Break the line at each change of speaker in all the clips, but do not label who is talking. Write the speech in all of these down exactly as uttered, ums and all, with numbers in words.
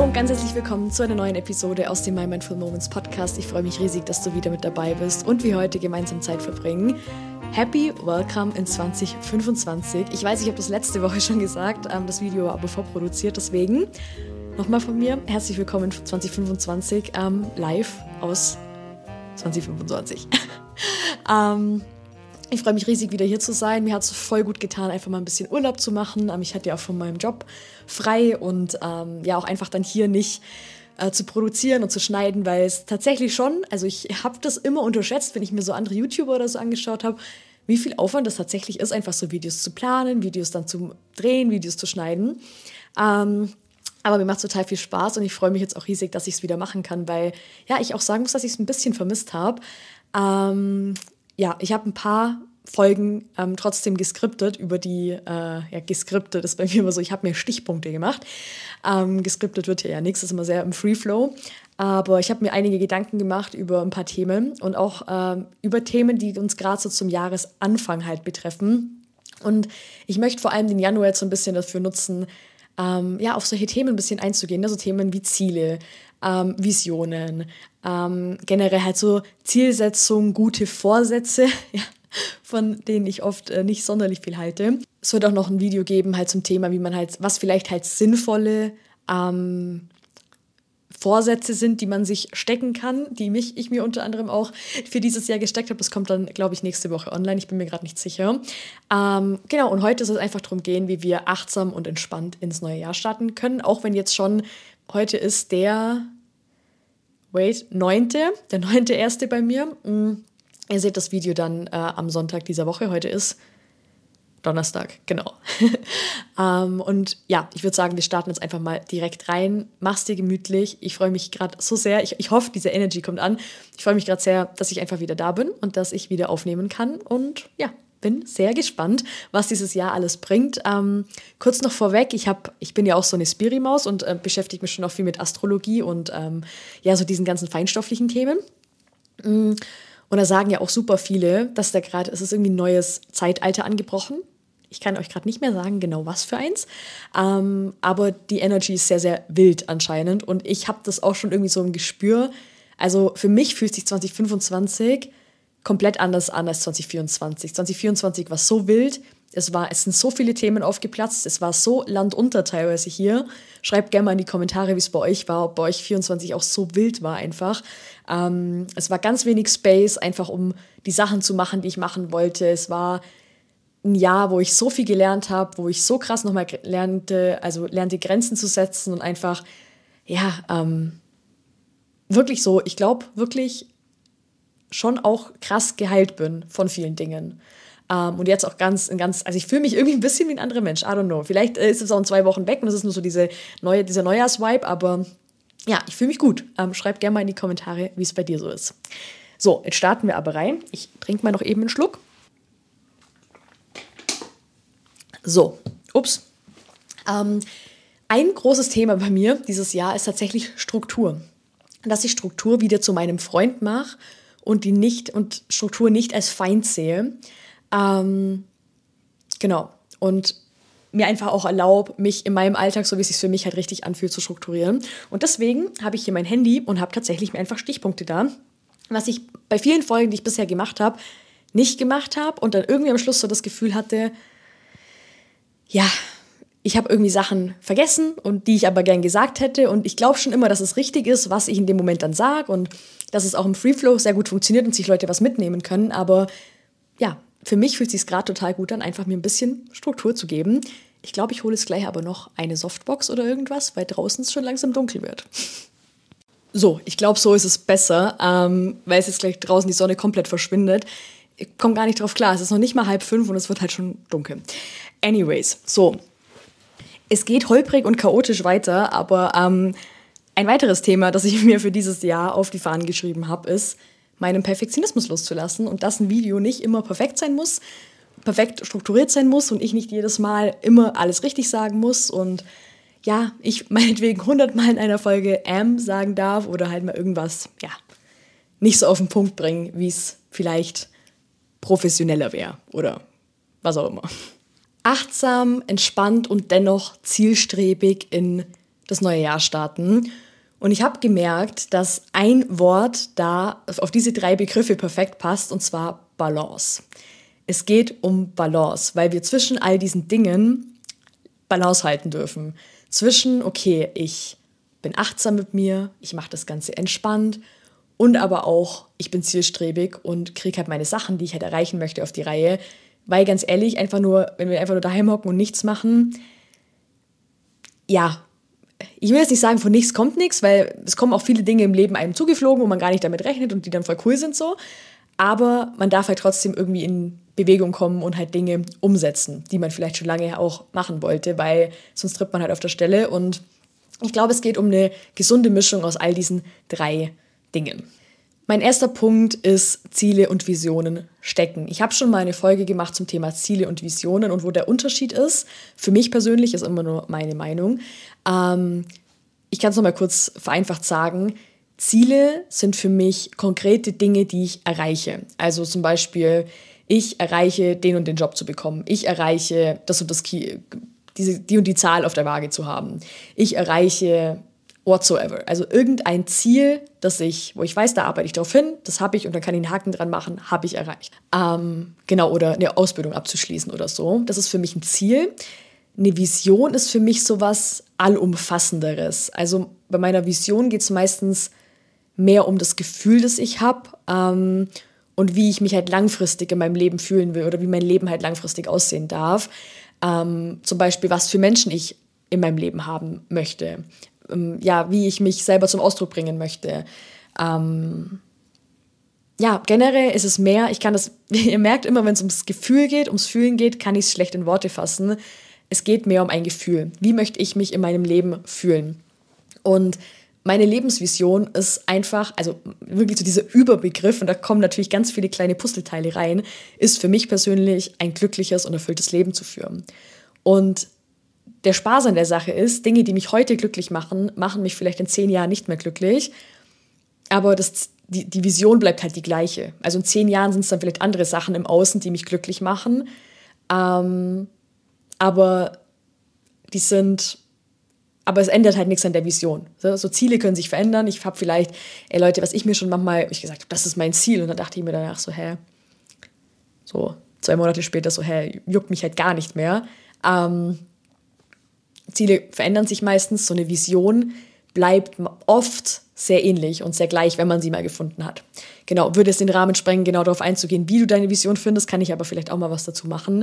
und ganz herzlich willkommen zu einer neuen Episode aus dem My Mindful Moments Podcast. Ich freue mich riesig, dass du wieder mit dabei bist und wir heute gemeinsam Zeit verbringen. Happy Welcome in zwanzig fünfundzwanzig. Ich weiß, ich habe das letzte Woche schon gesagt, das Video war aber vorproduziert, deswegen nochmal von mir, herzlich willkommen in zwanzig fünfundzwanzig, ähm, live aus zwanzig fünfundzwanzig. ähm, ich freue mich riesig, wieder hier zu sein. Mir hat es voll gut getan, einfach mal ein bisschen Urlaub zu machen. Ähm, ich hatte ja auch von meinem Job frei und ähm, ja auch einfach dann hier nicht äh, zu produzieren und zu schneiden, weil es tatsächlich schon, also ich habe das immer unterschätzt, wenn ich mir so andere YouTuber oder so angeschaut habe, wie viel Aufwand das tatsächlich ist, einfach so Videos zu planen, Videos dann zu drehen, Videos zu schneiden. Ähm, aber mir macht es total viel Spaß und ich freue mich jetzt auch riesig, dass ich es wieder machen kann, weil ja, ich auch sagen muss, dass ich es ein bisschen vermisst habe. Ähm, ja, ich habe ein paar Folgen ähm, trotzdem geskriptet über die, äh, ja, geskriptet ist bei mir immer so, ich habe mir Stichpunkte gemacht. Ähm, geskriptet wird hier ja nichts, das ist immer sehr im Free Flow. Aber ich habe mir einige Gedanken gemacht über ein paar Themen und auch ähm, über Themen, die uns gerade so zum Jahresanfang halt betreffen. Und ich möchte vor allem den Januar jetzt so ein bisschen dafür nutzen, ähm, ja, auf solche Themen ein bisschen einzugehen. Also Themen wie Ziele, ähm, Visionen, ähm, generell halt so Zielsetzung, gute Vorsätze, ja, von denen ich oft äh, nicht sonderlich viel halte. Es wird auch noch ein Video geben halt zum Thema, wie man halt, was vielleicht halt sinnvolle ähm, Vorsätze sind, die man sich stecken kann, die mich, ich mir unter anderem auch für dieses Jahr gesteckt habe. Das kommt dann, glaube ich, nächste Woche online. Ich bin mir gerade nicht sicher. Ähm, genau, und heute soll es einfach darum gehen, wie wir achtsam und entspannt ins neue Jahr starten können. Auch wenn jetzt schon, heute ist der, wait, neunte, der neunte erste bei mir. Mm, ihr seht das Video dann äh, am Sonntag dieser Woche. Heute ist Donnerstag, genau. ähm, und ja, ich würde sagen, wir starten jetzt einfach mal direkt rein. Mach's dir gemütlich. Ich freue mich gerade so sehr. Ich, ich hoffe, diese Energy kommt an. Ich freue mich gerade sehr, dass ich einfach wieder da bin und dass ich wieder aufnehmen kann. Und ja, bin sehr gespannt, was dieses Jahr alles bringt. Ähm, kurz noch vorweg, ich, hab, ich bin ja auch so eine Spiri-Maus und äh, beschäftige mich schon auch viel mit Astrologie und ähm, ja, so diesen ganzen feinstofflichen Themen. Mm. Und da sagen ja auch super viele, dass da gerade, es ist irgendwie ein neues Zeitalter angebrochen. Ich kann euch gerade nicht mehr sagen, genau was für eins. Ähm, aber die Energy ist sehr, sehr wild anscheinend. Und ich habe das auch schon irgendwie so im Gespür. Also für mich fühlt sich zwanzig fünfundzwanzig komplett anders an als zwanzig vierundzwanzig. zwanzig vierundzwanzig war so wild. Es, war, es sind so viele Themen aufgeplatzt. Es war so landunter teilweise hier. Schreibt gerne mal in die Kommentare, wie es bei euch war, ob bei euch vierundzwanzig auch so wild war einfach. Ähm, es war ganz wenig Space, einfach um die Sachen zu machen, die ich machen wollte. Es war ein Jahr, wo ich so viel gelernt habe, wo ich so krass nochmal lernte, also lernte Grenzen zu setzen und einfach, ja, ähm, wirklich so, ich glaube, wirklich schon auch krass geheilt bin von vielen Dingen. Um, und jetzt auch ganz, ganz, also ich fühle mich irgendwie ein bisschen wie ein anderer Mensch, I don't know. Vielleicht äh, ist es auch in zwei Wochen weg und es ist nur so diese neue, dieser Neujahrs-Vibe, aber ja, ich fühle mich gut. Um, schreibt gerne mal in die Kommentare, wie es bei dir so ist. So, jetzt starten wir aber rein. Ich trinke mal noch eben einen Schluck. So, ups. Um, ein großes Thema bei mir dieses Jahr ist tatsächlich Struktur. Dass ich Struktur wieder zu meinem Freund mache und die nicht und Struktur nicht als Feind sehe. Ähm, genau. Und mir einfach auch erlaubt, mich in meinem Alltag, so wie es sich für mich halt richtig anfühlt, zu strukturieren. Und deswegen habe ich hier mein Handy und habe tatsächlich mir einfach Stichpunkte da, was ich bei vielen Folgen, die ich bisher gemacht habe, nicht gemacht habe und dann irgendwie am Schluss so das Gefühl hatte, ja, ich habe irgendwie Sachen vergessen und die ich aber gern gesagt hätte und ich glaube schon immer, dass es richtig ist, was ich in dem Moment dann sage und dass es auch im Free Flow sehr gut funktioniert und sich Leute was mitnehmen können, aber ja, für mich fühlt es sich gerade total gut an, einfach mir ein bisschen Struktur zu geben. Ich glaube, ich hole jetzt gleich aber noch eine Softbox oder irgendwas, weil draußen es schon langsam dunkel wird. So, ich glaube, so ist es besser, ähm, weil es jetzt gleich draußen die Sonne komplett verschwindet. Ich komme gar nicht drauf klar, es ist noch nicht mal halb fünf und es wird halt schon dunkel. Anyways, so. Es geht holprig und chaotisch weiter, aber ähm, ein weiteres Thema, das ich mir für dieses Jahr auf die Fahnen geschrieben habe, ist, meinen Perfektionismus loszulassen und dass ein Video nicht immer perfekt sein muss, perfekt strukturiert sein muss und ich nicht jedes Mal immer alles richtig sagen muss und ja, ich meinetwegen hundertmal in einer Folge am sagen darf oder halt mal irgendwas, ja, nicht so auf den Punkt bringen, wie es vielleicht professioneller wäre oder was auch immer. Achtsam, entspannt und dennoch zielstrebig in das neue Jahr starten. Und ich habe gemerkt, dass ein Wort da auf diese drei Begriffe perfekt passt, und zwar Balance. Es geht um Balance, weil wir zwischen all diesen Dingen Balance halten dürfen. Zwischen, okay, ich bin achtsam mit mir, ich mache das Ganze entspannt und aber auch, ich bin zielstrebig und kriege halt meine Sachen, die ich halt erreichen möchte, auf die Reihe. Weil ganz ehrlich, einfach nur, wenn wir einfach nur daheim hocken und nichts machen, ja, ich will jetzt nicht sagen, von nichts kommt nichts, weil es kommen auch viele Dinge im Leben einem zugeflogen, wo man gar nicht damit rechnet und die dann voll cool sind so. Aber man darf halt trotzdem irgendwie in Bewegung kommen und halt Dinge umsetzen, die man vielleicht schon lange auch machen wollte, weil sonst tritt man halt auf der Stelle. Und ich glaube, es geht um eine gesunde Mischung aus all diesen drei Dingen. Mein erster Punkt ist Ziele und Visionen stecken. Ich habe schon mal eine Folge gemacht zum Thema Ziele und Visionen und wo der Unterschied ist. Für mich persönlich ist immer nur meine Meinung. Ähm, ich kann es nochmal kurz vereinfacht sagen. Ziele sind für mich konkrete Dinge, die ich erreiche. Also zum Beispiel, ich erreiche den und den Job zu bekommen. Ich erreiche das und das, diese, die und die Zahl auf der Waage zu haben. Ich erreiche whatsoever. Also irgendein Ziel, das ich, wo ich weiß, da arbeite ich drauf hin, das habe ich und dann kann ich einen Haken dran machen, habe ich erreicht. Ähm, genau, oder eine Ausbildung abzuschließen oder so. Das ist für mich ein Ziel. Eine Vision ist für mich sowas Allumfassenderes. Also bei meiner Vision geht es meistens mehr um das Gefühl, das ich habe ähm, und wie ich mich halt langfristig in meinem Leben fühlen will oder wie mein Leben halt langfristig aussehen darf. Ähm, zum Beispiel, was für Menschen ich in meinem Leben haben möchte. Ähm, ja, wie ich mich selber zum Ausdruck bringen möchte. Ähm, ja, generell ist es mehr, ich kann das, ihr merkt immer, wenn es ums Gefühl geht, ums Fühlen geht, kann ich es schlecht in Worte fassen. Es geht mehr um ein Gefühl. Wie möchte ich mich in meinem Leben fühlen? Und meine Lebensvision ist einfach, also wirklich so dieser Überbegriff, und da kommen natürlich ganz viele kleine Puzzleteile rein, ist für mich persönlich ein glückliches und erfülltes Leben zu führen. Und der Spaß an der Sache ist, Dinge, die mich heute glücklich machen, machen mich vielleicht in zehn Jahren nicht mehr glücklich, aber das, die, die Vision bleibt halt die gleiche. Also in zehn Jahren sind es dann vielleicht andere Sachen im Außen, die mich glücklich machen, ähm, aber die sind... Aber es ändert halt nichts an der Vision. So, so Ziele können sich verändern. Ich habe vielleicht, ey Leute, was ich mir schon manchmal, ich gesagt habe, das ist mein Ziel. Und dann dachte ich mir danach so, hä, so zwei Monate später so, hä, juckt mich halt gar nicht mehr. Ähm, Ziele verändern sich meistens. So eine Vision bleibt oft sehr ähnlich und sehr gleich, wenn man sie mal gefunden hat. Genau, würde es den Rahmen sprengen, genau darauf einzugehen, wie du deine Vision findest, kann ich aber vielleicht auch mal was dazu machen.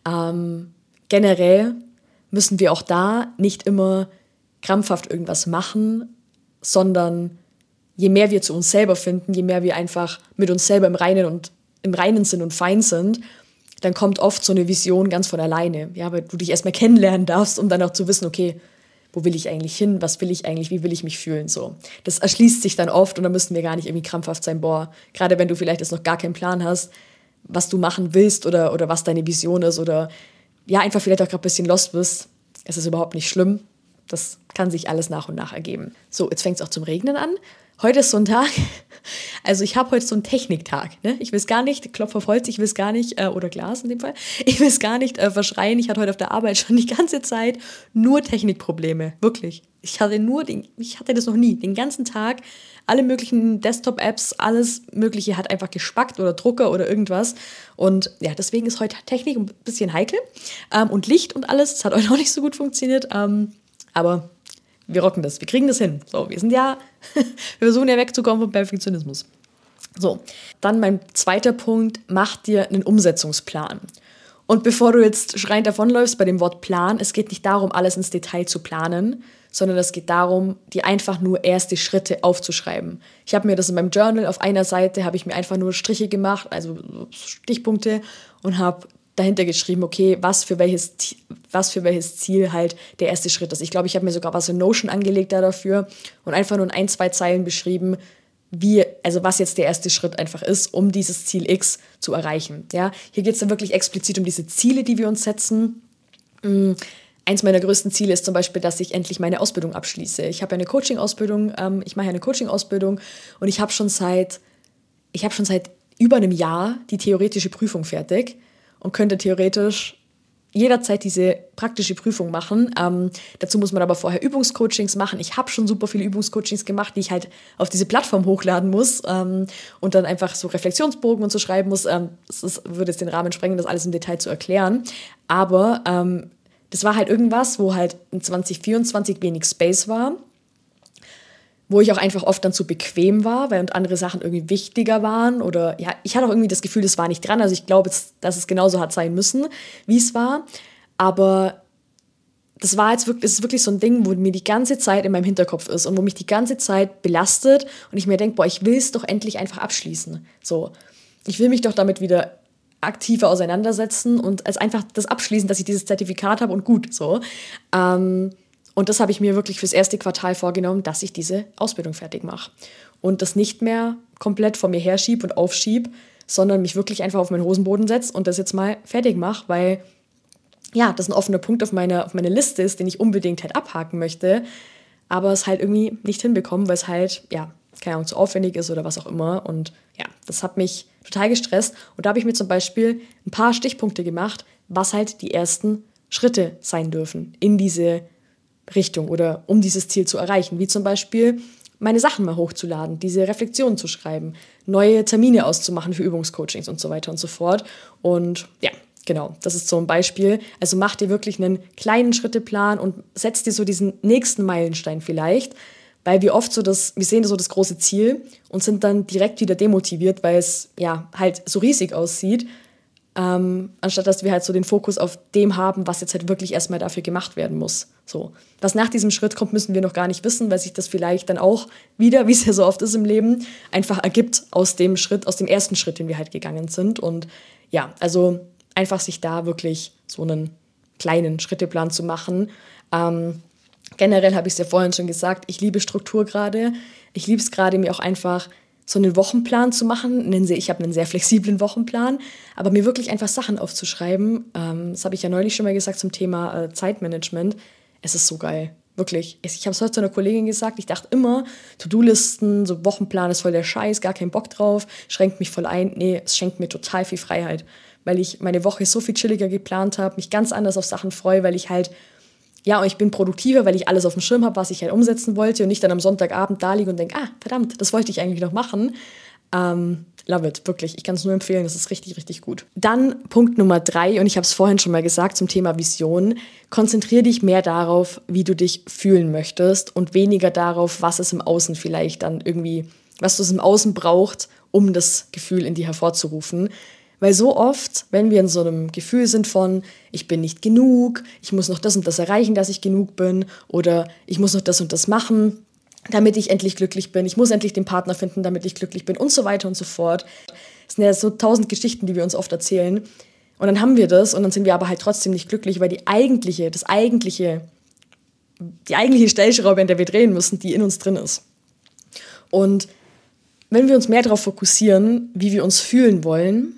Ähm, generell müssen wir auch da nicht immer krampfhaft irgendwas machen, sondern je mehr wir zu uns selber finden, je mehr wir einfach mit uns selber im Reinen und im Reinen sind und fein sind, dann kommt oft so eine Vision ganz von alleine, ja, weil du dich erstmal kennenlernen darfst, um dann auch zu wissen, okay, wo will ich eigentlich hin, was will ich eigentlich, wie will ich mich fühlen, so. Das erschließt sich dann oft und dann müssen wir gar nicht irgendwie krampfhaft sein, boah, gerade wenn du vielleicht jetzt noch gar keinen Plan hast, was du machen willst oder, oder was deine Vision ist oder ja, einfach vielleicht auch gerade ein bisschen lost bist, es ist überhaupt nicht schlimm. Das kann sich alles nach und nach ergeben. So, jetzt fängt es auch zum Regnen an. Heute ist so ein Tag, also ich habe heute so einen Techniktag. Ne? Ich will es gar nicht, Klopf auf Holz, ich will es gar nicht, äh, oder Glas in dem Fall, ich will es gar nicht äh, verschreien. Ich hatte heute auf der Arbeit schon die ganze Zeit nur Technikprobleme, wirklich. Ich hatte nur, den, ich hatte das noch nie, den ganzen Tag, alle möglichen Desktop-Apps, alles Mögliche hat einfach gespackt oder Drucker oder irgendwas. Und ja, deswegen ist heute Technik ein bisschen heikel. Ähm, und Licht und alles, das hat heute auch nicht so gut funktioniert. Ähm, aber wir rocken das, wir kriegen das hin. So, wir sind ja, wir versuchen ja wegzukommen vom Perfektionismus. So, dann mein zweiter Punkt, mach dir einen Umsetzungsplan. Und bevor du jetzt schreiend davonläufst bei dem Wort Plan, es geht nicht darum, alles ins Detail zu planen, sondern es geht darum, dir einfach nur erste Schritte aufzuschreiben. Ich habe mir das in meinem Journal auf einer Seite, habe ich mir einfach nur Striche gemacht, also Stichpunkte und habe dahinter geschrieben, okay, was für welches, was für welches Ziel halt der erste Schritt ist. Ich glaube, ich habe mir sogar was in Notion angelegt da dafür und einfach nur in ein, zwei Zeilen beschrieben, wie, also was jetzt der erste Schritt einfach ist, um dieses Ziel X zu erreichen. Ja, hier geht es dann wirklich explizit um diese Ziele, die wir uns setzen. Mhm. Eins meiner größten Ziele ist zum Beispiel, dass ich endlich meine Ausbildung abschließe. Ich habe ja eine Coaching-Ausbildung, ähm, ich mache ja eine Coaching-Ausbildung und ich habe schon seit, ich habe schon seit über einem Jahr die theoretische Prüfung fertig und könnte theoretisch jederzeit diese praktische Prüfung machen. Ähm, dazu muss man aber vorher Übungscoachings machen. Ich habe schon super viele Übungscoachings gemacht, die ich halt auf diese Plattform hochladen muss ähm, und dann einfach so Reflexionsbogen und so schreiben muss. Ähm, das ist, würde jetzt den Rahmen sprengen, das alles im Detail zu erklären. Aber ähm, das war halt irgendwas, wo halt in zwanzig vierundzwanzig wenig Space war, wo ich auch einfach oft dann zu bequem war, weil und andere Sachen irgendwie wichtiger waren oder ja, ich hatte auch irgendwie das Gefühl, das war nicht dran, also ich glaube, dass es genauso hat sein müssen, wie es war, aber das war jetzt wirklich, das ist wirklich so ein Ding, wo mir die ganze Zeit in meinem Hinterkopf ist und wo mich die ganze Zeit belastet und ich mir denke, boah, ich will es doch endlich einfach abschließen, so, ich will mich doch damit wieder aktiver auseinandersetzen und als einfach das abschließen, dass ich dieses Zertifikat habe und gut, so, ähm, und das habe ich mir wirklich fürs erste Quartal vorgenommen, dass ich diese Ausbildung fertig mache. Und das nicht mehr komplett vor mir herschiebe und aufschiebe, sondern mich wirklich einfach auf meinen Hosenboden setze und das jetzt mal fertig mache, weil ja, das ein offener Punkt auf meiner, auf meiner Liste ist, den ich unbedingt halt abhaken möchte, aber es halt irgendwie nicht hinbekommen, weil es halt, ja, keine Ahnung, zu aufwendig ist oder was auch immer. Und ja, das hat mich total gestresst. Und da habe ich mir zum Beispiel ein paar Stichpunkte gemacht, was halt die ersten Schritte sein dürfen in diese Richtung oder um dieses Ziel zu erreichen, wie zum Beispiel meine Sachen mal hochzuladen, diese Reflexionen zu schreiben, neue Termine auszumachen für Übungscoachings und so weiter und so fort. Und ja, genau, das ist so ein Beispiel. Also mach dir wirklich einen kleinen Schritteplan und setz dir so diesen nächsten Meilenstein vielleicht, weil wir oft so das, wir sehen so das große Ziel und sind dann direkt wieder demotiviert, weil es ja halt so riesig aussieht. Ähm, anstatt dass wir halt so den Fokus auf dem haben, was jetzt halt wirklich erstmal dafür gemacht werden muss. So. Was nach diesem Schritt kommt, müssen wir noch gar nicht wissen, weil sich das vielleicht dann auch wieder, wie es ja so oft ist im Leben, einfach ergibt aus dem Schritt, aus dem ersten Schritt, den wir halt gegangen sind. Und ja, also einfach sich da wirklich so einen kleinen Schritteplan zu machen. Ähm, generell habe ich es ja vorhin schon gesagt, ich liebe Struktur gerade. Ich liebe es gerade, mir auch einfach so einen Wochenplan zu machen. Ich habe einen sehr flexiblen Wochenplan, aber mir wirklich einfach Sachen aufzuschreiben. Ähm, das habe ich ja neulich schon mal gesagt zum Thema äh, Zeitmanagement. Es ist so geil, wirklich. Ich habe es heute zu einer Kollegin gesagt, ich dachte immer, To-Do-Listen, so Wochenplan ist voll der Scheiß, gar keinen Bock drauf, schränkt mich voll ein. Nee, es schenkt mir total viel Freiheit, weil ich meine Woche so viel chilliger geplant habe, mich ganz anders auf Sachen freue, weil ich halt ja, und ich bin produktiver, weil ich alles auf dem Schirm habe, was ich halt umsetzen wollte und nicht dann am Sonntagabend da liege und denke, ah, verdammt, das wollte ich eigentlich noch machen. Ähm, love it, wirklich. Ich kann es nur empfehlen, das ist richtig, richtig gut. Dann Punkt Nummer drei, und ich habe es vorhin schon mal gesagt zum Thema Vision. Konzentriere dich mehr darauf, wie du dich fühlen möchtest und weniger darauf, was es im Außen vielleicht dann irgendwie, was du es im Außen braucht, um das Gefühl in dir hervorzurufen. Weil so oft, wenn wir in so einem Gefühl sind von, ich bin nicht genug, ich muss noch das und das erreichen, dass ich genug bin, oder ich muss noch das und das machen, damit ich endlich glücklich bin, ich muss endlich den Partner finden, damit ich glücklich bin und so weiter und so fort. Das sind ja so tausend Geschichten, die wir uns oft erzählen. Und dann haben wir das und dann sind wir aber halt trotzdem nicht glücklich, weil die eigentliche, das eigentliche, die eigentliche Stellschraube, in der wir drehen müssen, die in uns drin ist. Und wenn wir uns mehr darauf fokussieren, wie wir uns fühlen wollen,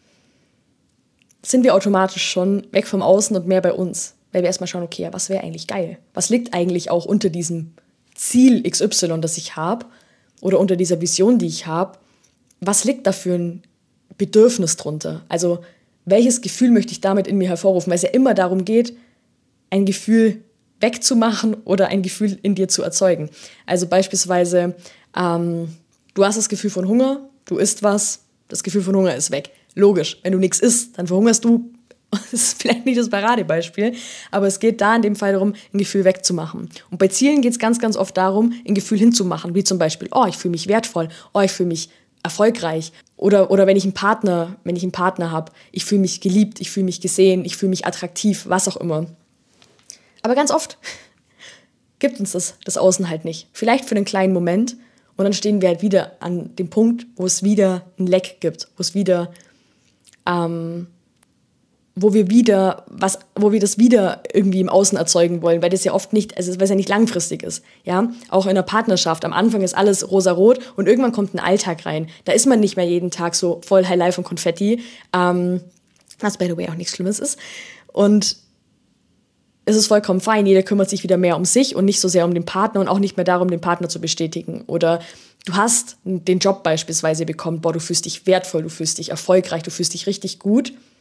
sind wir automatisch schon weg vom Außen und mehr bei uns. Weil wir erstmal schauen, okay, was wäre eigentlich geil? Was liegt eigentlich auch unter diesem Ziel X Y, das ich habe, oder unter dieser Vision, die ich habe? Was liegt da für ein Bedürfnis drunter? Also welches Gefühl möchte ich damit in mir hervorrufen? Weil es ja immer darum geht, ein Gefühl wegzumachen oder ein Gefühl in dir zu erzeugen. Also beispielsweise, ähm, du hast das Gefühl von Hunger, du isst was, das Gefühl von Hunger ist weg. Logisch, wenn du nichts isst, dann verhungerst du. Das ist vielleicht nicht das Paradebeispiel, aber es geht da in dem Fall darum, ein Gefühl wegzumachen. Und bei Zielen geht es ganz, ganz oft darum, ein Gefühl hinzumachen, wie zum Beispiel, oh, ich fühle mich wertvoll, oh, ich fühle mich erfolgreich. Oder, oder wenn ich einen Partner, wenn ich einen Partner habe, ich fühle mich geliebt, ich fühle mich gesehen, ich fühle mich attraktiv, was auch immer. Aber ganz oft gibt uns das, das Außen halt nicht. Vielleicht für einen kleinen Moment und dann stehen wir halt wieder an dem Punkt, wo es wieder ein Leck gibt, wo es wieder Ähm, wo wir wieder was, wo wir das wieder irgendwie im Außen erzeugen wollen, weil das ja oft nicht, also weil es ja nicht langfristig ist, ja, auch in einer Partnerschaft, am Anfang ist alles rosarot und irgendwann kommt ein Alltag rein, da ist man nicht mehr jeden Tag so voll High Life und Konfetti, ähm, was by the way auch nichts Schlimmes ist, und es ist vollkommen fein, jeder kümmert sich wieder mehr um sich und nicht so sehr um den Partner und auch nicht mehr darum, den Partner zu bestätigen. Oder du hast den Job beispielsweise bekommen, boah, du fühlst dich wertvoll, du fühlst dich erfolgreich, du fühlst dich richtig gut.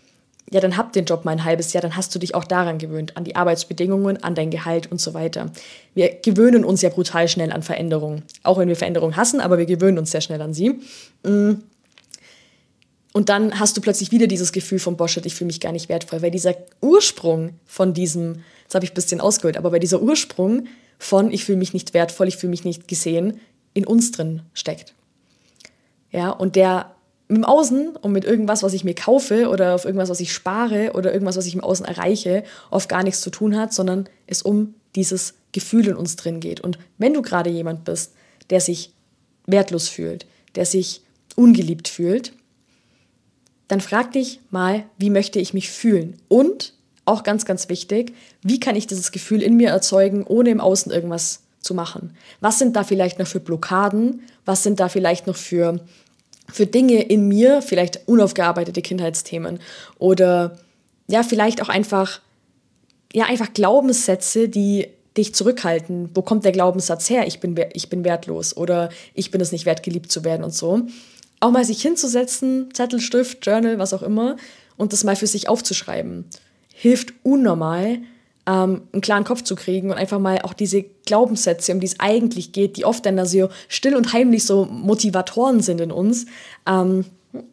ja, dann hab den Job mal ein halbes Jahr, dann hast du dich auch daran gewöhnt, an die Arbeitsbedingungen, an dein Gehalt und so weiter. Wir gewöhnen uns ja brutal schnell an Veränderungen, auch wenn wir Veränderungen hassen, aber wir gewöhnen uns sehr schnell an sie. Und dann hast du plötzlich wieder dieses Gefühl von, boah, shit, ich fühle mich gar nicht wertvoll, weil dieser Ursprung von diesem, jetzt habe ich ein bisschen ausgeholt, aber weil dieser Ursprung von, ich fühle mich nicht wertvoll, ich fühle mich nicht gesehen, in uns drin steckt. Ja, und der im Außen und mit irgendwas, was ich mir kaufe oder auf irgendwas, was ich spare oder irgendwas, was ich im Außen erreiche, oft gar nichts zu tun hat, sondern es um dieses Gefühl in uns drin geht. Und wenn du gerade jemand bist, der sich wertlos fühlt, der sich ungeliebt fühlt, dann frag dich mal, wie möchte ich mich fühlen? Und, auch ganz, ganz wichtig, wie kann ich dieses Gefühl in mir erzeugen, ohne im Außen irgendwas zu machen? Was sind da vielleicht noch für Blockaden? Was sind da vielleicht noch für für Dinge in mir, vielleicht unaufgearbeitete Kindheitsthemen oder ja, vielleicht auch einfach, ja, einfach Glaubenssätze, die dich zurückhalten. Wo kommt der Glaubenssatz her? Ich bin, ich bin wertlos oder ich bin es nicht wert, geliebt zu werden und so. Auch mal sich hinzusetzen, Zettel, Stift, Journal, was auch immer und das mal für sich aufzuschreiben. Hilft unnormal, ähm, einen klaren Kopf zu kriegen und einfach mal auch diese Glaubenssätze, um die es eigentlich geht, die oft dann da so still und heimlich so Motivatoren sind in uns, ähm,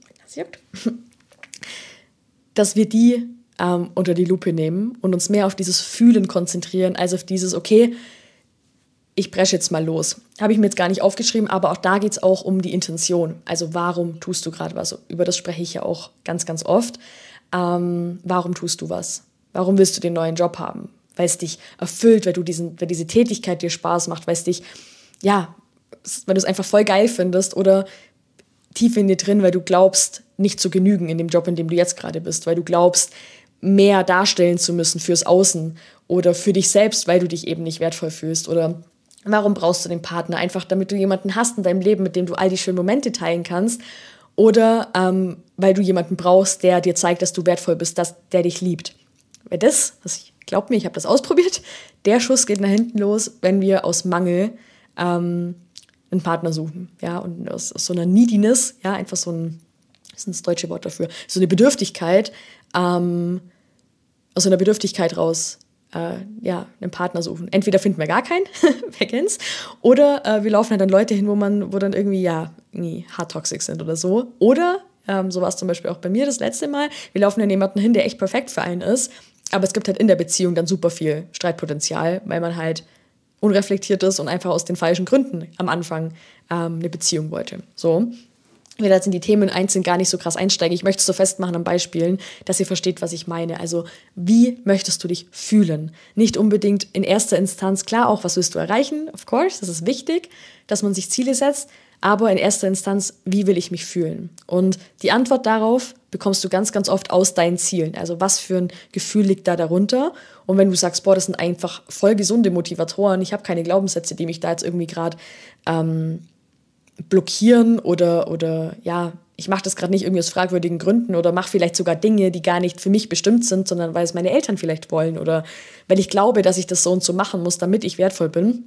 dass wir die ähm, unter die Lupe nehmen und uns mehr auf dieses Fühlen konzentrieren, als auf dieses, okay, ich presche jetzt mal los. Habe ich mir jetzt gar nicht aufgeschrieben, aber auch da geht es auch um die Intention. Also warum tust du gerade was? Über das spreche ich ja auch ganz, ganz oft. Ähm, warum tust du was? Warum willst du den neuen Job haben? Weil es dich erfüllt, weil du diesen, weil diese Tätigkeit dir Spaß macht, weil es dich, ja, weil du es einfach voll geil findest oder tief in dir drin, weil du glaubst, nicht zu genügen in dem Job, in dem du jetzt gerade bist, weil du glaubst, mehr darstellen zu müssen fürs Außen oder für dich selbst, weil du dich eben nicht wertvoll fühlst oder warum brauchst du den Partner? Einfach, damit du jemanden hast in deinem Leben, mit dem du all die schönen Momente teilen kannst oder ähm, weil du jemanden brauchst, der dir zeigt, dass du wertvoll bist, dass der dich liebt. Weil das, das glaubt mir, ich habe das ausprobiert, der Schuss geht nach hinten los, wenn wir aus Mangel ähm, einen Partner suchen. Ja, und aus, aus so einer Neediness, ja, einfach so ein, das ist das deutsche Wort dafür, so eine Bedürftigkeit, ähm, aus so einer Bedürftigkeit raus, äh, ja, einen Partner suchen. Entweder finden wir gar keinen, wer kennt's, oder äh, wir laufen halt dann Leute hin, wo man, wo dann irgendwie, ja, irgendwie hard toxic sind oder so. Oder, ähm, so war es zum Beispiel auch bei mir das letzte Mal, wir laufen dann jemanden hin, der echt perfekt für einen ist, aber es gibt halt in der Beziehung dann super viel Streitpotenzial, weil man halt unreflektiert ist und einfach aus den falschen Gründen am Anfang ähm, eine Beziehung wollte. So. Ich will jetzt in die Themen einzeln gar nicht so krass einsteigen. Ich möchte es so festmachen an Beispielen, dass ihr versteht, was ich meine. Also, wie möchtest du dich fühlen? Nicht unbedingt in erster Instanz, klar auch, was willst du erreichen? Of course, das ist wichtig, dass man sich Ziele setzt. Aber in erster Instanz, wie will ich mich fühlen? Und die Antwort darauf bekommst du ganz, ganz oft aus deinen Zielen. Also was für ein Gefühl liegt da darunter? Und wenn du sagst, boah, das sind einfach voll gesunde Motivatoren, ich habe keine Glaubenssätze, die mich da jetzt irgendwie gerade ähm, blockieren oder, oder ja, ich mache das gerade nicht irgendwie aus fragwürdigen Gründen oder mache vielleicht sogar Dinge, die gar nicht für mich bestimmt sind, sondern weil es meine Eltern vielleicht wollen oder weil ich glaube, dass ich das so und so machen muss, damit ich wertvoll bin,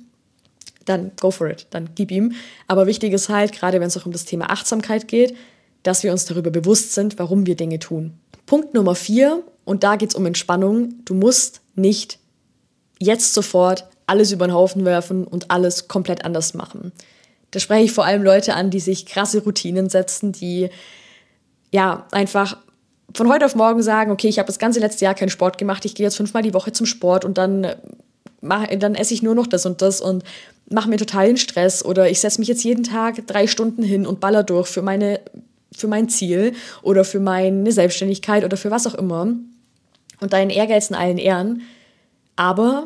dann go for it, dann gib ihm. Aber wichtig ist halt, gerade wenn es auch um das Thema Achtsamkeit geht, dass wir uns darüber bewusst sind, warum wir Dinge tun. Punkt Nummer vier, und da geht es um Entspannung. Du musst nicht jetzt sofort alles über den Haufen werfen und alles komplett anders machen. Da spreche ich vor allem Leute an, die sich krasse Routinen setzen, die ja einfach von heute auf morgen sagen, okay, ich habe das ganze letzte Jahr keinen Sport gemacht, ich gehe jetzt fünfmal die Woche zum Sport und dann, mach, dann esse ich nur noch das und das und mache mir total den Stress oder ich setze mich jetzt jeden Tag drei Stunden hin und baller durch für, meine, für mein Ziel oder für meine Selbstständigkeit oder für was auch immer und deinen Ehrgeiz in allen Ehren, aber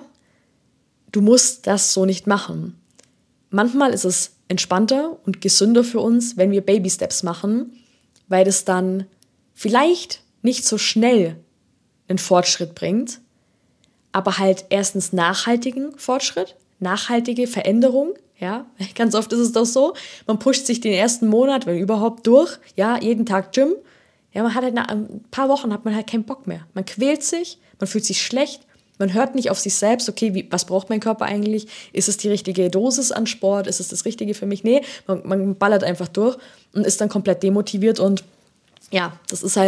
du musst das so nicht machen. Manchmal ist es entspannter und gesünder für uns, wenn wir Baby-Steps machen, weil das dann vielleicht nicht so schnell einen Fortschritt bringt, aber halt erstens nachhaltigen Fortschritt, nachhaltige Veränderung, ja, ganz oft ist es doch so, man pusht sich den ersten Monat, wenn überhaupt, durch, ja, jeden Tag Gym, ja, man hat halt nach ein paar Wochen hat man halt keinen Bock mehr, man quält sich, man fühlt sich schlecht, man hört nicht auf sich selbst, okay, wie, was braucht mein Körper eigentlich, ist es die richtige Dosis an Sport, ist es das Richtige für mich, nee, man, man ballert einfach durch und ist dann komplett demotiviert und ja, das ist halt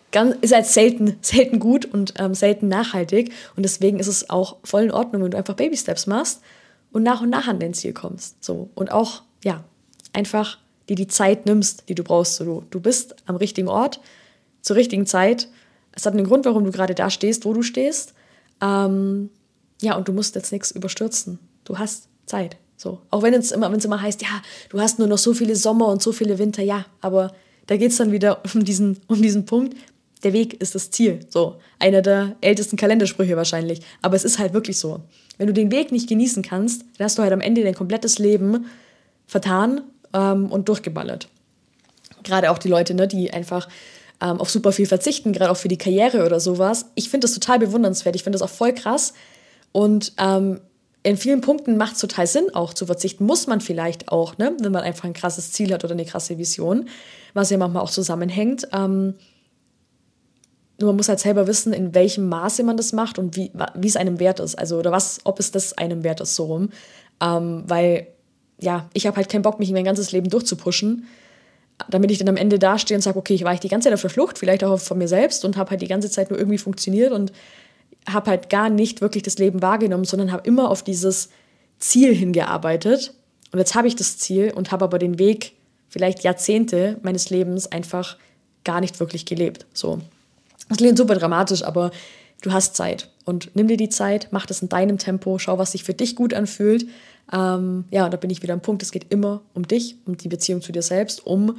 ganz, ist halt selten, selten gut und ähm, selten nachhaltig. Und deswegen ist es auch voll in Ordnung, wenn du einfach Baby-Steps machst und nach und nach an dein Ziel kommst. So. Und auch, ja, einfach dir die Zeit nimmst, die du brauchst. So, du, du bist am richtigen Ort, zur richtigen Zeit. Es hat einen Grund, warum du gerade da stehst, wo du stehst. Ähm, ja, und du musst jetzt nichts überstürzen. Du hast Zeit. So. Auch wenn es immer, wenn es immer heißt, ja, du hast nur noch so viele Sommer und so viele Winter, ja, aber da geht es dann wieder um diesen, um diesen Punkt. Der Weg ist das Ziel. So. Einer der ältesten Kalendersprüche wahrscheinlich. Aber es ist halt wirklich so. Wenn du den Weg nicht genießen kannst, dann hast du halt am Ende dein komplettes Leben vertan ähm, und durchgeballert. Gerade auch die Leute, ne, die einfach ähm, auf super viel verzichten, gerade auch für die Karriere oder sowas. Ich finde das total bewundernswert. Ich finde das auch voll krass. Und ähm, in vielen Punkten macht es total Sinn, auch zu verzichten. Muss man vielleicht auch, ne, wenn man einfach ein krasses Ziel hat oder eine krasse Vision, was ja manchmal auch zusammenhängt. Ähm, Nur man muss halt selber wissen, in welchem Maße man das macht und wie, wie es einem wert ist. Also, oder was, ob es das einem wert ist, so rum. Ähm, weil, ja, ich habe halt keinen Bock, mich mein ganzes Leben durchzupushen, damit ich dann am Ende dastehe und sage, okay, ich war ich die ganze Zeit auf der Flucht, vielleicht auch von mir selbst und habe halt die ganze Zeit nur irgendwie funktioniert und habe halt gar nicht wirklich das Leben wahrgenommen, sondern habe immer auf dieses Ziel hingearbeitet. Und jetzt habe ich das Ziel und habe aber den Weg, vielleicht Jahrzehnte meines Lebens einfach gar nicht wirklich gelebt. So. Das klingt super dramatisch, aber du hast Zeit. Und nimm dir die Zeit, mach das in deinem Tempo, schau, was sich für dich gut anfühlt. Ähm, ja, und da bin ich wieder am Punkt, es geht immer um dich, um die Beziehung zu dir selbst, um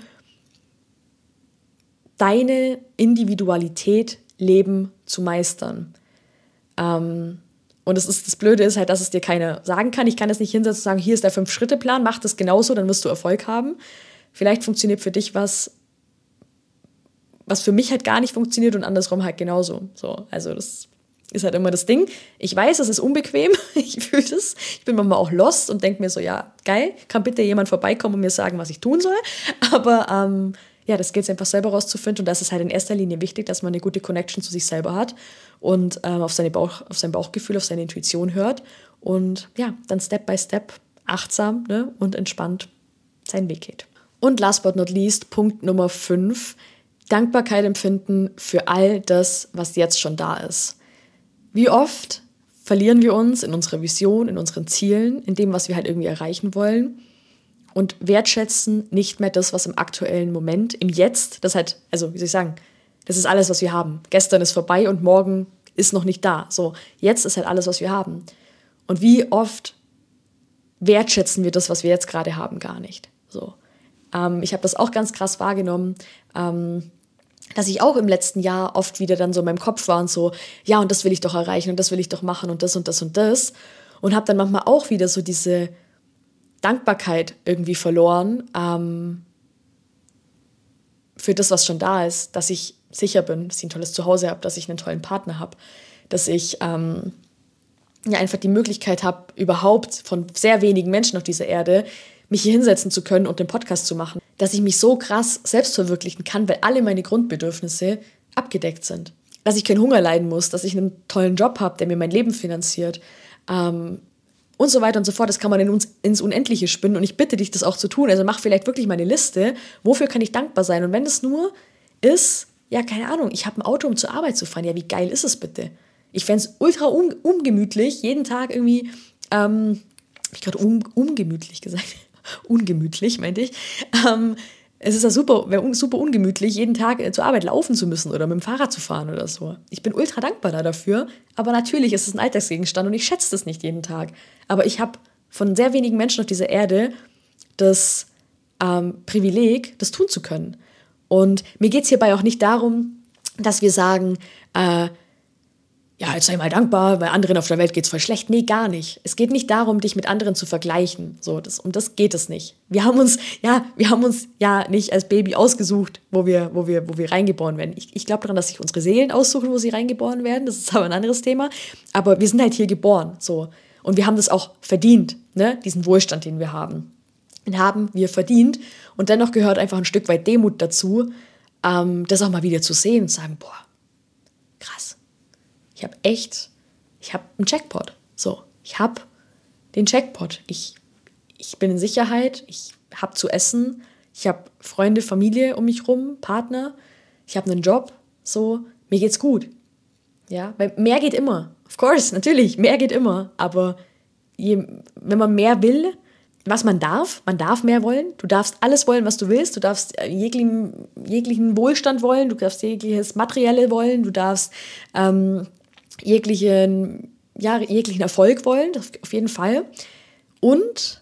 deine Individualität leben zu meistern. Ähm, und das, ist, das Blöde ist halt, dass es dir keiner sagen kann. Ich kann es nicht hinsetzen und sagen, hier ist der Fünf-Schritte-Plan, mach das genauso, dann wirst du Erfolg haben. Vielleicht funktioniert für dich was, was für mich halt gar nicht funktioniert und andersrum halt genauso. So, also das ist halt immer das Ding. Ich weiß, es ist unbequem, ich fühle das. Ich bin manchmal auch lost und denke mir so, ja, geil, kann bitte jemand vorbeikommen und mir sagen, was ich tun soll. Aber ähm, ja, das gilt es einfach selber rauszufinden und das ist halt in erster Linie wichtig, dass man eine gute Connection zu sich selber hat und ähm, auf, seine Bauch, auf sein Bauchgefühl, auf seine Intuition hört und ja, dann Step by Step achtsam, ne, und entspannt seinen Weg geht. Und last but not least, Punkt Nummer fünf, Dankbarkeit empfinden für all das, was jetzt schon da ist. Wie oft verlieren wir uns in unserer Vision, in unseren Zielen, in dem, was wir halt irgendwie erreichen wollen und wertschätzen nicht mehr das, was im aktuellen Moment, im Jetzt, das halt, also wie soll ich sagen, das ist alles, was wir haben. Gestern ist vorbei und morgen ist noch nicht da. So, jetzt ist halt alles, was wir haben. Und wie oft wertschätzen wir das, was wir jetzt gerade haben, gar nicht. So, ähm, ich habe das auch ganz krass wahrgenommen, ähm, dass ich auch im letzten Jahr oft wieder dann so in meinem Kopf war und so, ja, und das will ich doch erreichen und das will ich doch machen und das und das und das. Und habe dann manchmal auch wieder so diese Dankbarkeit irgendwie verloren ähm, für das, was schon da ist, dass ich sicher bin, dass ich ein tolles Zuhause habe, dass ich einen tollen Partner habe, dass ich ähm, ja einfach die Möglichkeit habe, überhaupt von sehr wenigen Menschen auf dieser Erde mich hier hinsetzen zu können und den Podcast zu machen. Dass ich mich so krass selbst verwirklichen kann, weil alle meine Grundbedürfnisse abgedeckt sind. Dass ich keinen Hunger leiden muss, dass ich einen tollen Job habe, der mir mein Leben finanziert ähm, und so weiter und so fort. Das kann man in uns, ins Unendliche spinnen und ich bitte dich, das auch zu tun. Also mach vielleicht wirklich mal eine Liste, wofür kann ich dankbar sein? Und wenn es nur ist, ja, keine Ahnung, ich habe ein Auto, um zur Arbeit zu fahren. Ja, wie geil ist es bitte? Ich fände es ultra un- ungemütlich, jeden Tag irgendwie, ähm, hab ich gerade un- ungemütlich gesagt, ungemütlich, meinte ich. Ähm, es ist ja super, wäre super ungemütlich, jeden Tag zur Arbeit laufen zu müssen oder mit dem Fahrrad zu fahren oder so. Ich bin ultra dankbar da dafür, aber natürlich ist es ein Alltagsgegenstand und ich schätze das nicht jeden Tag. Aber ich habe von sehr wenigen Menschen auf dieser Erde das ähm, Privileg, das tun zu können. Und mir geht es hierbei auch nicht darum, dass wir sagen, äh, ja, jetzt sei mal dankbar, bei anderen auf der Welt geht's voll schlecht. Nee, gar nicht. Es geht nicht darum, dich mit anderen zu vergleichen. So, das, um das geht es nicht. Wir haben uns, ja, wir haben uns ja nicht als Baby ausgesucht, wo wir, wo wir, wo wir reingeboren werden. Ich, ich glaube daran, dass sich unsere Seelen aussuchen, wo sie reingeboren werden. Das ist aber ein anderes Thema. Aber wir sind halt hier geboren, so. Und wir haben das auch verdient, ne? Diesen Wohlstand, den wir haben. Den haben wir verdient. Und dennoch gehört einfach ein Stück weit Demut dazu, ähm, das auch mal wieder zu sehen und zu sagen, boah, krass. Ich habe echt, ich habe einen Jackpot. So, ich habe den Jackpot. Ich, ich bin in Sicherheit, ich habe zu essen, ich habe Freunde, Familie um mich rum, Partner, ich habe einen Job. so, mir geht's gut. Ja, weil mehr geht immer. Of course, natürlich, mehr geht immer. Aber je, wenn man mehr will, was man darf, man darf mehr wollen. Du darfst alles wollen, was du willst. Du darfst jeglichen, jeglichen Wohlstand wollen. Du darfst jegliches Materielle wollen. Du darfst ähm, jeglichen, ja, jeglichen Erfolg wollen. Das auf jeden Fall. Und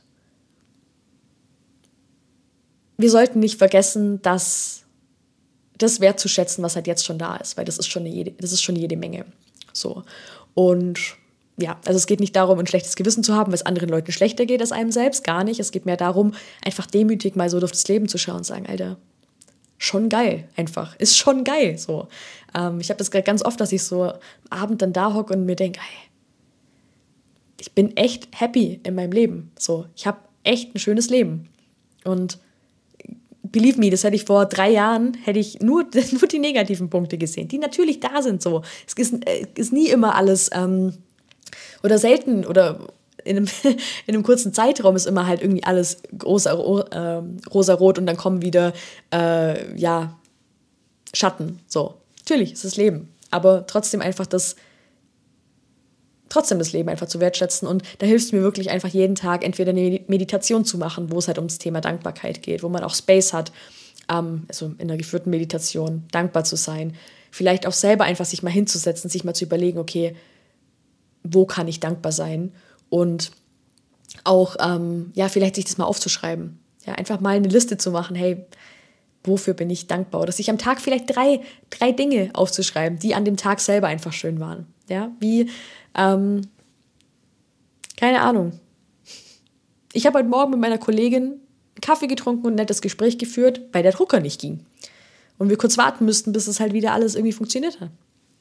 wir sollten nicht vergessen, dass das wertzuschätzen, was halt jetzt schon da ist, weil das ist schon eine jede, das ist schon jede Menge. So. Und ja, also es geht nicht darum, ein schlechtes Gewissen zu haben, weil es anderen Leuten schlechter geht als einem selbst, gar nicht. Es geht mehr darum, einfach demütig mal so durch das Leben zu schauen und sagen, Alter, schon geil, einfach, ist schon geil. So. Ähm, ich habe das ganz oft, dass ich so am Abend dann da hocke und mir denke, hey, ich bin echt happy in meinem Leben. So, ich habe echt ein schönes Leben. Und believe me, das hätte ich vor drei Jahren, hätte ich nur, nur die negativen Punkte gesehen, die natürlich da sind so. Es ist, ist nie immer alles, ähm, oder selten, oder in einem, in einem kurzen Zeitraum ist immer halt irgendwie alles rosa, äh, rosa-rot und dann kommen wieder, äh, ja, Schatten, so. Natürlich, es ist das Leben, aber trotzdem einfach das, trotzdem das Leben einfach zu wertschätzen und da hilft es mir wirklich einfach jeden Tag entweder eine Meditation zu machen, wo es halt ums Thema Dankbarkeit geht, wo man auch Space hat, ähm, also in einer geführten Meditation dankbar zu sein, vielleicht auch selber einfach sich mal hinzusetzen, sich mal zu überlegen, okay, wo kann ich dankbar sein und auch, ähm, ja, vielleicht sich das mal aufzuschreiben, ja, einfach mal eine Liste zu machen, hey, wofür bin ich dankbar? Oder sich am Tag vielleicht drei, drei Dinge aufzuschreiben, die an dem Tag selber einfach schön waren, ja, wie Ähm, keine Ahnung. Ich habe heute Morgen mit meiner Kollegin einen Kaffee getrunken und ein nettes Gespräch geführt, weil der Drucker nicht ging. Und wir kurz warten müssten, bis es halt wieder alles irgendwie funktioniert hat.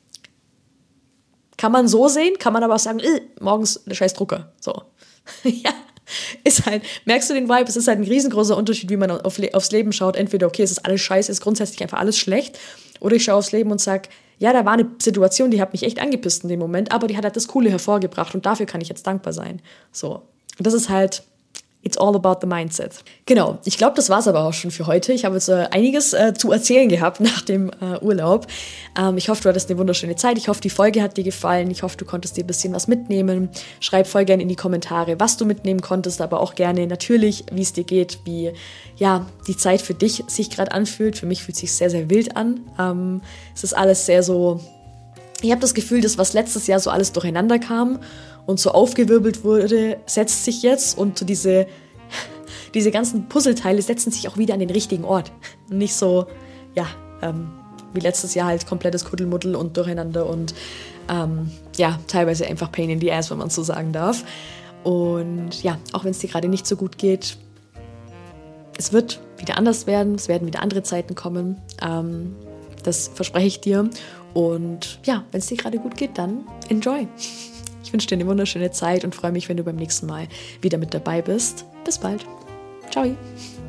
Kann man so sehen, kann man aber auch sagen, äh, morgens der scheiß Drucker. So. Ja, ist halt, merkst du den Vibe? Es ist halt ein riesengroßer Unterschied, wie man auf, aufs Leben schaut. Entweder, okay, es ist alles scheiße, es ist grundsätzlich einfach alles schlecht. Oder ich schaue aufs Leben und sage, ja, da war eine Situation, die hat mich echt angepisst in dem Moment, aber die hat halt das Coole hervorgebracht und dafür kann ich jetzt dankbar sein. So. Und das ist halt, it's all about the mindset. Genau, ich glaube, das war es aber auch schon für heute. Ich habe jetzt äh, einiges äh, zu erzählen gehabt nach dem äh, Urlaub. Ähm, ich hoffe, du hattest eine wunderschöne Zeit. Ich hoffe, die Folge hat dir gefallen. Ich hoffe, du konntest dir ein bisschen was mitnehmen. Schreib voll gerne in die Kommentare, was du mitnehmen konntest, aber auch gerne natürlich, wie es dir geht, wie ja, die Zeit für dich sich gerade anfühlt. Für mich fühlt es sich sehr, sehr wild an. Ähm, es ist alles sehr so, ich habe das Gefühl, dass was letztes Jahr so alles durcheinander kam und so aufgewirbelt wurde, setzt sich jetzt und so diese, diese ganzen Puzzleteile setzen sich auch wieder an den richtigen Ort. Nicht so, ja, ähm, wie letztes Jahr halt komplettes Kuddelmuddel und Durcheinander und ähm, ja, teilweise einfach Pain in the Ass, wenn man so sagen darf. Und ja, auch wenn es dir gerade nicht so gut geht, es wird wieder anders werden, es werden wieder andere Zeiten kommen. Ähm, das verspreche ich dir. Und ja, wenn es dir gerade gut geht, dann enjoy. Ich wünsche dir eine wunderschöne Zeit und freue mich, wenn du beim nächsten Mal wieder mit dabei bist. Bis bald. Ciao.